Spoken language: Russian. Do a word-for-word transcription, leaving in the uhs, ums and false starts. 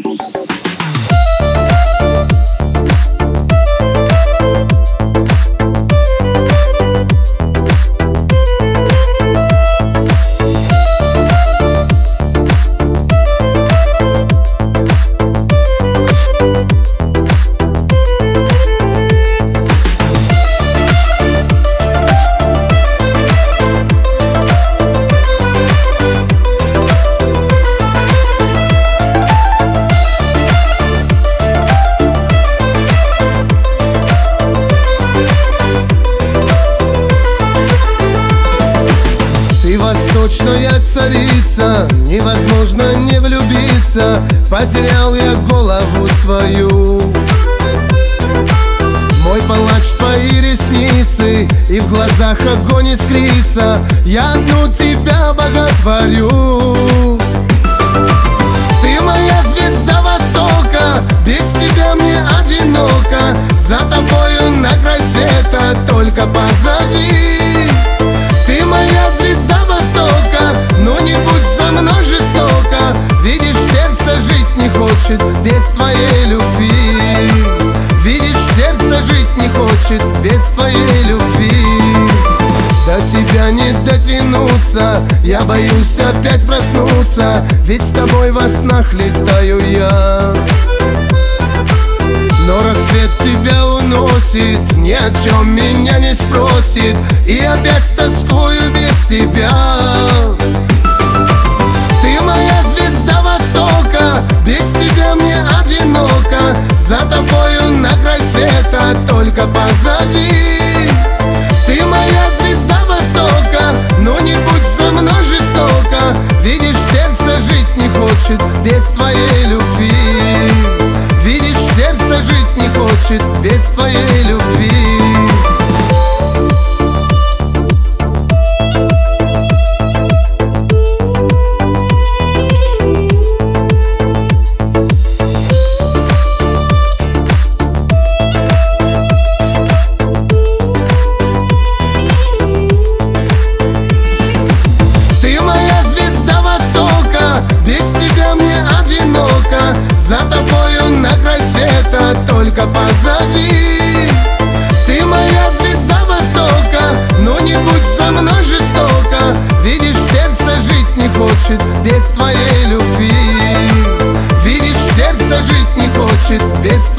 Восточная царица, невозможно не влюбиться. Потерял я голову свою. Мой палач, твои ресницы, и в глазах огонь искрится. Я одну тебя боготворю. Ты моя звезда Востока, без тебя мне одиноко. За тобою на край света только позови. Ты моя звезда Востока, но не будь со мной жестоко. Видишь, сердце жить не хочет без твоей любви. Видишь, сердце жить не хочет без твоей любви. До тебя не дотянуться, я боюсь опять проснуться. Ведь с тобой во снах летаю я. Но рассвет тебя уносит, ни о чем меня не спросит. И опять тоскую без тебя. Ты моя звезда Востока, без тебя мне одиноко. За тобою на край света только позови. Ты моя звезда Востока, но не будь со мной жестоко. Видишь, сердце жить не хочет без твоей любви. Видишь, сердце жить не хочет без твоей любви. Ты моя звезда Востока, без тебя мне одиноко. За тобою на край света только позови. Ты моя звезда Востока, но не будь со мной жестоко. Видишь, сердце жить не хочет без твоей любви. Видишь, сердце жить не хочет без твоей любви.